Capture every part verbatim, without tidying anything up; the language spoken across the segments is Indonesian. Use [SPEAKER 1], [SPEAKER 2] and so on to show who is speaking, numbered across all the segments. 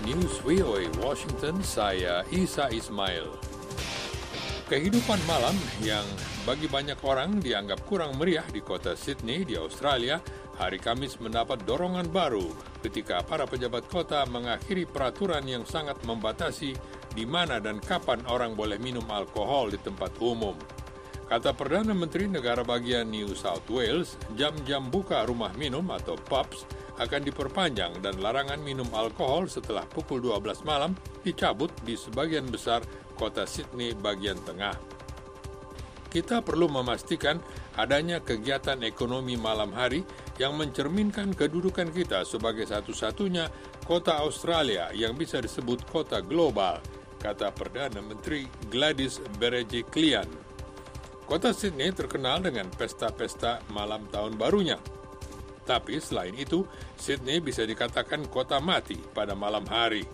[SPEAKER 1] News V O A Washington, saya Isa Ismail. Kehidupan malam yang bagi banyak orang dianggap kurang meriah di kota Sydney di Australia, hari Kamis mendapat dorongan baru ketika para pejabat kota mengakhiri peraturan yang sangat membatasi di mana dan kapan orang boleh minum alkohol di tempat umum. Kata Perdana Menteri Negara Bagian New South Wales, jam-jam buka rumah minum atau pubs akan diperpanjang dan larangan minum alkohol setelah pukul dua belas malam dicabut di sebagian besar kota Sydney bagian tengah. Kita perlu memastikan adanya kegiatan ekonomi malam hari yang mencerminkan kedudukan kita sebagai satu-satunya kota Australia yang bisa disebut kota global, kata Perdana Menteri Gladys Berejiklian. Kota Sydney terkenal dengan pesta-pesta malam tahun barunya. Tapi selain itu, Sydney bisa dikatakan kota mati pada malam hari.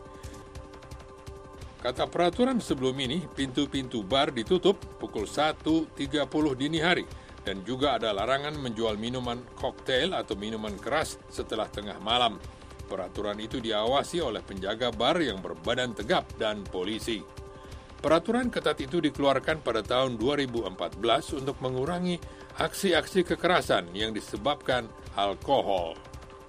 [SPEAKER 1] Kata peraturan sebelum ini, pintu-pintu bar ditutup pukul satu tiga puluh dini hari dan juga ada larangan menjual minuman koktail atau minuman keras setelah tengah malam. Peraturan itu diawasi oleh penjaga bar yang berbadan tegap dan polisi. Peraturan ketat itu dikeluarkan pada tahun dua ribu empat belas untuk mengurangi aksi-aksi kekerasan yang disebabkan alkohol.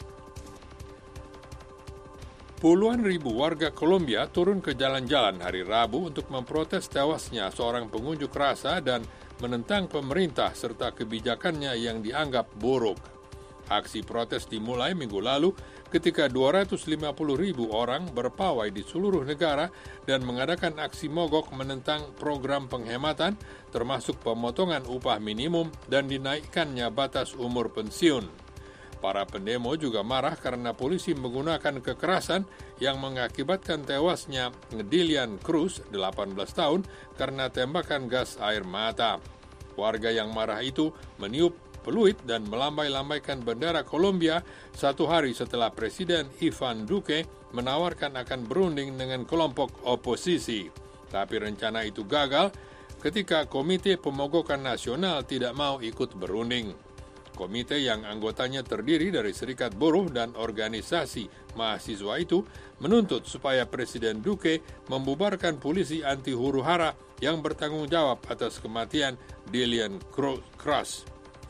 [SPEAKER 1] Puluhan ribu warga Kolombia turun ke jalan-jalan hari Rabu untuk memprotes tewasnya seorang pengunjuk rasa dan menentang pemerintah serta kebijakannya yang dianggap buruk. Aksi protes dimulai minggu lalu ketika dua ratus lima puluh ribu orang berpawai di seluruh negara dan mengadakan aksi mogok menentang program penghematan termasuk pemotongan upah minimum dan dinaikkannya batas umur pensiun. Para pendemo juga marah karena polisi menggunakan kekerasan yang mengakibatkan tewasnya Ngedilian Cruz, delapan belas tahun, karena tembakan gas air mata. Warga yang marah itu meniup peluit dan melambai-lambaikan bendera Kolombia satu hari setelah Presiden Ivan Duque menawarkan akan berunding dengan kelompok oposisi. Tapi rencana itu gagal ketika Komite Pemogokan Nasional tidak mau ikut berunding. Komite yang anggotanya terdiri dari serikat buruh dan organisasi mahasiswa itu menuntut supaya Presiden Duque membubarkan polisi anti huru-hara yang bertanggung jawab atas kematian Dilian Cruz.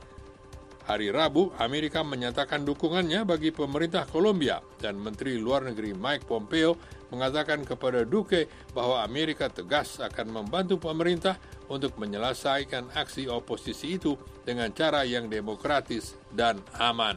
[SPEAKER 1] Hari Rabu, Amerika menyatakan dukungannya bagi pemerintah Kolombia dan Menteri Luar Negeri Mike Pompeo mengatakan kepada Duque bahwa Amerika tegas akan membantu pemerintah untuk menyelesaikan aksi oposisi itu dengan cara yang demokratis dan aman.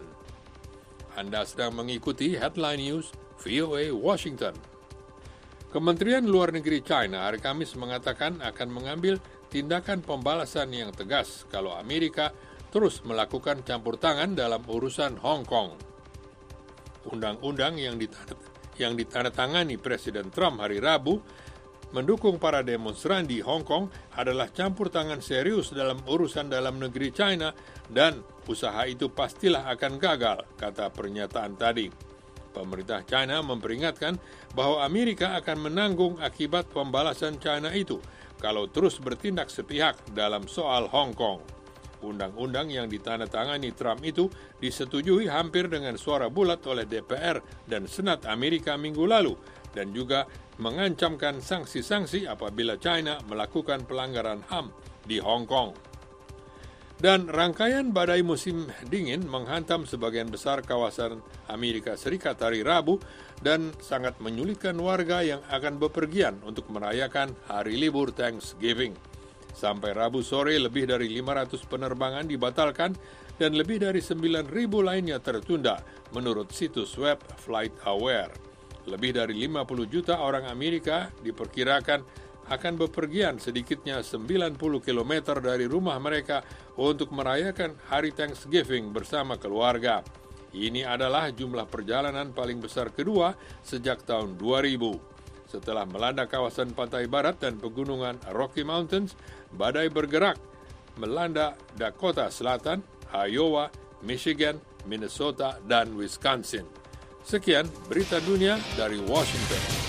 [SPEAKER 1] Anda sedang mengikuti Headline News V O A Washington. Kementerian Luar Negeri China hari Kamis mengatakan akan mengambil tindakan pembalasan yang tegas kalau Amerika terus melakukan campur tangan dalam urusan Hong Kong. Undang-undang yang ditandatangani, yang ditandatangani Presiden Trump hari Rabu mendukung para demonstran di Hong Kong adalah campur tangan serius dalam urusan dalam negeri China dan usaha itu pastilah akan gagal, kata pernyataan tadi. Pemerintah China memperingatkan bahwa Amerika akan menanggung akibat pembalasan China itu kalau terus bertindak sepihak dalam soal Hong Kong. Undang-undang yang ditandatangani Trump itu disetujui hampir dengan suara bulat oleh D P R dan Senat Amerika minggu lalu dan juga mengancamkan sanksi-sanksi apabila China melakukan pelanggaran H A M di Hong Kong. Dan rangkaian badai musim dingin menghantam sebagian besar kawasan Amerika Serikat hari Rabu dan sangat menyulitkan warga yang akan bepergian untuk merayakan hari libur Thanksgiving. Sampai Rabu sore, lebih dari lima ratus penerbangan dibatalkan dan lebih dari sembilan ribu lainnya tertunda, menurut situs web FlightAware. Lebih dari lima puluh juta orang Amerika diperkirakan akan bepergian sedikitnya sembilan puluh kilometer dari rumah mereka untuk merayakan hari Thanksgiving bersama keluarga. Ini adalah jumlah perjalanan paling besar kedua sejak tahun dua ribu. Setelah melanda kawasan pantai barat dan pegunungan Rocky Mountains, badai bergerak melanda Dakota Selatan, Iowa, Michigan, Minnesota, dan Wisconsin. Sekian berita dunia dari Washington.